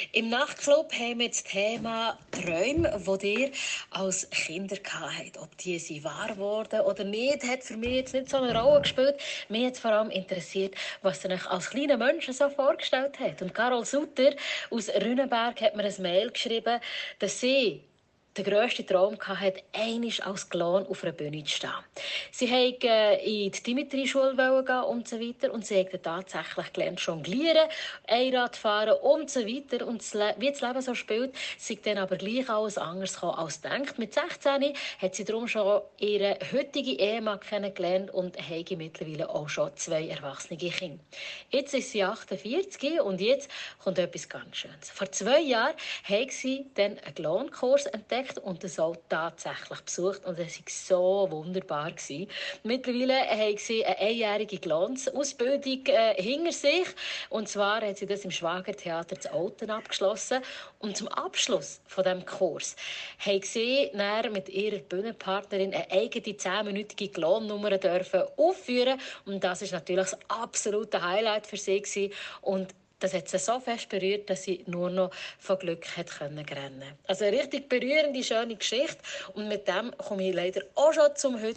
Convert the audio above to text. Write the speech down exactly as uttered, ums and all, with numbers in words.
Im Nachtclub haben wir das Thema Träume, die ihr als Kinder hattet. Ob die sie wahr wurden oder nicht, hat für mich jetzt nicht so eine Rolle gespielt. Mich hat vor allem interessiert, was ihr euch als kleiner Menschen so vorgestellt habt. Und Carol Sutter aus Rüneberg hat mir ein Mail geschrieben, dass sie den grössten Traum hatte, einmal als Clown auf einer Bühne zu stehen. Sie wollten in die Dimitri-Schule gehen und so weiter. Und sie haben tatsächlich gelernt, jonglieren, Einrad fahren und so weiter. Und wie das Leben so spielt, sind dann aber gleich alles anders als gedacht. Mit sechzehn hat sie darum schon ihren heutigen Ehemann kennengelernt und hat mittlerweile auch schon zwei erwachsene Kinder. Jetzt ist sie achtundvierzig und jetzt kommt etwas ganz Schönes. Vor zwei Jahren hat sie dann einen Clown-Kurs entdeckt und das auch tatsächlich besucht und es war so wunderbar gewesen. Mittlerweile haben sie eine einjährige Clowns-Ausbildung äh, hinter sich und zwar hat sie das im Schwagertheater zu Olten abgeschlossen und zum Abschluss von dem Kurs haben sie dann mit ihrer Bühnenpartnerin eine eigene zehnminütige Clown-Nummer dürfen aufführen und das ist natürlich das absolute Highlight für sie gewesen. Und das hat sie so fest berührt, dass sie nur noch von Glück hat rennen konnte. Also eine richtig berührende, schöne Geschichte. Und mit dem komme ich leider auch schon zum heutigen